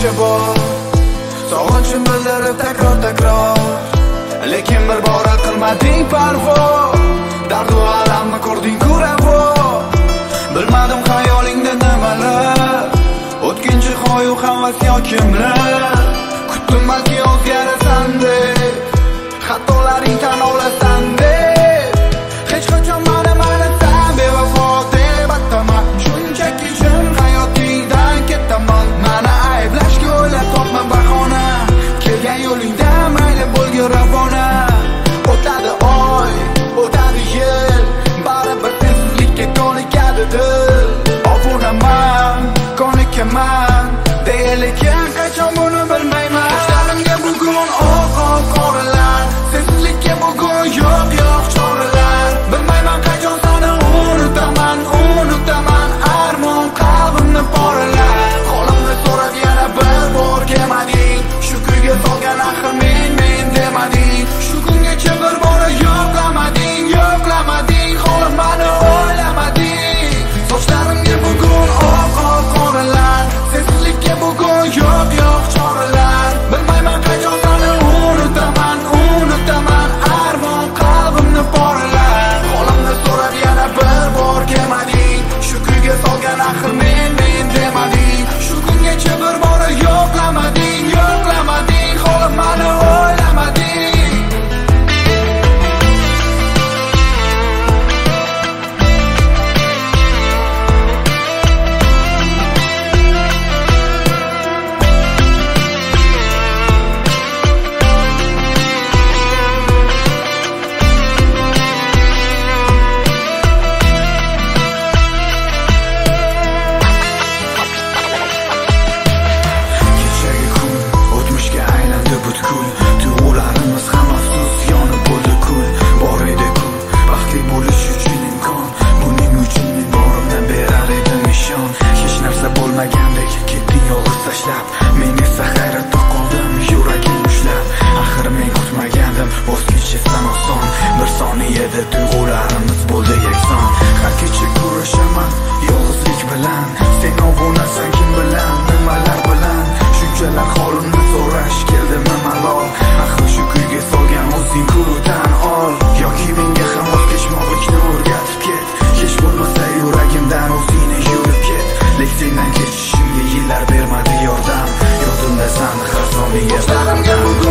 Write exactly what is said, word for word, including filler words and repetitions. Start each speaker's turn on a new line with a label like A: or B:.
A: o'zgacha bor. Sog'inchim bildirib takror takror, lekin bir bora qilmading parvo. Dardu alamni ko'rding-ku ravo. Bilmadim xayolingda nimalar, o'tkinchi xoyu havas yokimlar. Kutdim balki o'zgarasan deb, xatolaring tan olasan deb. Hech qachon mani manasan bevafo deb ataman. Shunchaki jim hayotingdan ketaman. Mani ayblashga o'ylab topma bahona, kelgan yo'lingda mayli bo'lgin ravona. O'tadi oy, o'tadi yil, baribir sensizlikka ko'nikadi dil. Obunaman, ko'nikaman deya, lekin qachon buni bilmayman. Sochlarimga bugun oq oq qoralar, sensizlikka bugun yo'q yo'q choralar. Bilmayman qachon seni unutaman, unutaman. Armon qalbimni poralar. Qo'limni so'rab yana bir bor kelmading, shu kuyga solgan axir men men demading. Shu kungacha bir bora yo'qlamading, yo'qlamading, holim mani o'ylamading. Sochlarimga bugun oq oq qoralar, sensizlikka bugun yo'q yo'q choralar. Bilmayman qachon seni unutaman, unutaman. Armon qalbimni poralar. Qo'limni so'rab yana bir bor kelmading, shu kuyga solgan axir men men demading. Shu kungacha bir bora yo'qlamading, yo'qlamading, holim mani o'ylamading. Tuyg'ularimiz bo'ldi yakson. Har kecha kurashaman yolg'izlik bilan. Sen obunasan kim bilan, nimalar bilan. Shunchalar holimni so'rash keldimi malol. Axir shu kuyga solgan o'zing-ku tan ol. Yoki menga ham voz kechmoqlikni o'rgatib ket. Hech bo'lmasa yuragimdan o'zingni yurib ket. Lek sendan kechishimga yillar bermadi yordam. Yodimdasan har soniya.